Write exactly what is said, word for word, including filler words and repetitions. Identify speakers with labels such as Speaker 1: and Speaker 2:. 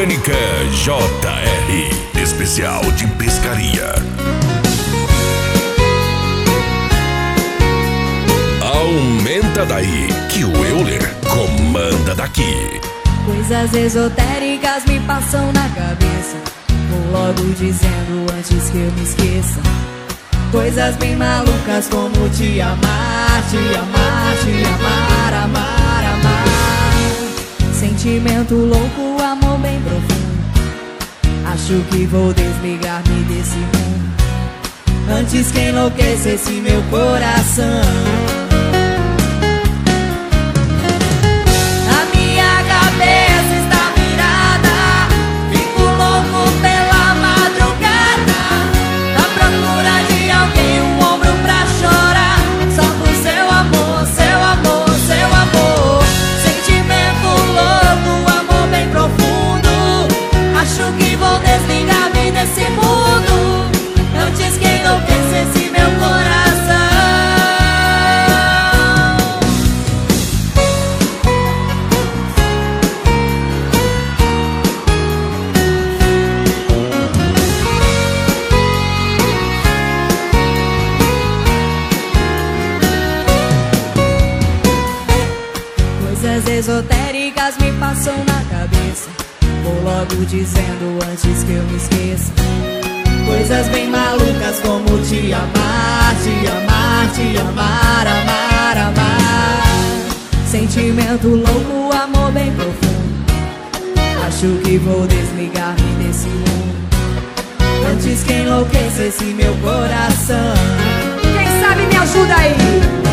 Speaker 1: Mecânica J R, especial de pescaria. Aumenta daí que o Euler comanda daqui.
Speaker 2: Coisas esotéricas me passam na cabeça, vou logo dizendo antes que eu me esqueça. Coisas bem malucas como te amar, te amar, te amar, amar, amar. Sentimento louco, amor bem profundo. Acho que vou desligar-me desse mundo antes que enlouquecesse meu coração. Coisas esotéricas me passam na cabeça, vou logo dizendo antes que eu me esqueça. Coisas bem malucas como te amar, te amar, te amar, amar, amar. Sentimento louco, amor bem profundo. Acho que vou desligar-me desse mundo antes que enlouqueça esse meu coração.
Speaker 3: Quem sabe me ajuda aí.